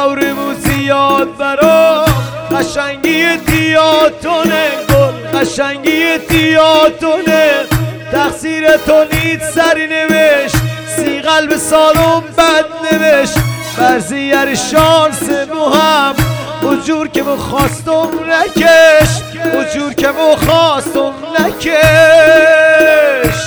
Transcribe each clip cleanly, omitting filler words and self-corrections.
طور موزیاد برام قشنگی تیاتونه گل قشنگی تیاتونه تقصیر تو نیت سری نوشت سی قلب سالم بد نوشت برزیر شانس مو هم اجور که مو خواستم نکش اجور که مو خواستم نکش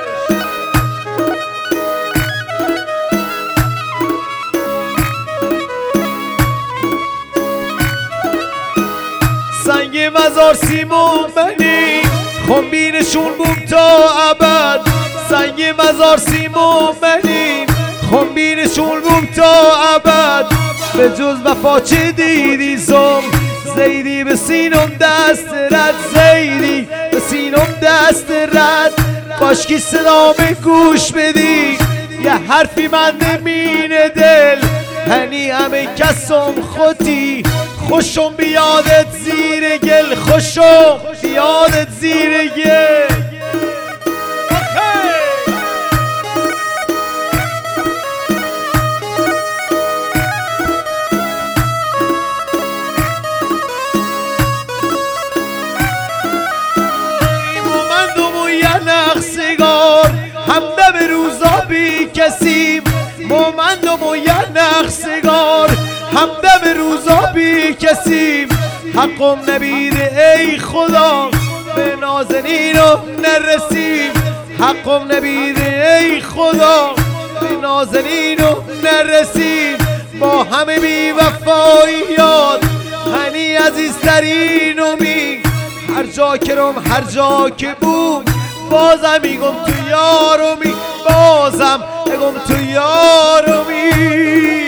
سنگ مزار سیمون منی خنبینشون بوم تا ابد سنگ مزار سیمون منی خنبینشون بوم تا ابد به جز وفا چه دیدی زم زیدی به سینم دست رد زیدی به سینم دست رد باشکی صدام گوش بدی یه حرفی من نمینه دل هنی همه کسم خودی خوشم بیادت زیر گل خوشم بیادت زیر گل همدم روزا بی کسیم مومندم و یه نقصگار همدم روزا بی کسیم حقم نبیده ای خدا به نازنینم نرسیم حقم نبیده ای خدا به نازنینم نرسیم با همه بی وفاییات هنی عزیزترین امید هر جا کرم هر جا که بوم بازم میگم تو یارومی بازم میگم تو یارومی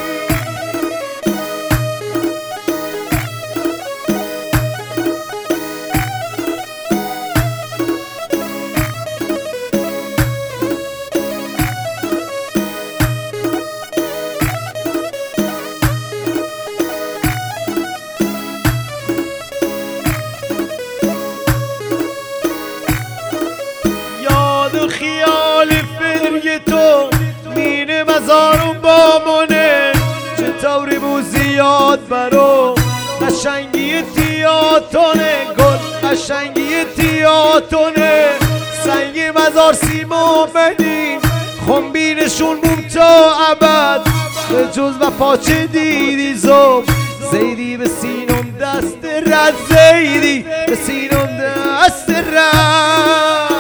خیال فرگ تو مینه مزارم با منه چطوری موزیاد برو قشنگی تیاتونه گل قشنگی تیاتونه سنگ مزار سیمون منیم خنبینشون بوم تا ابد به جز وفا چه دیدی زم زیدی به سینم دست رد زیدی به سینم دست رد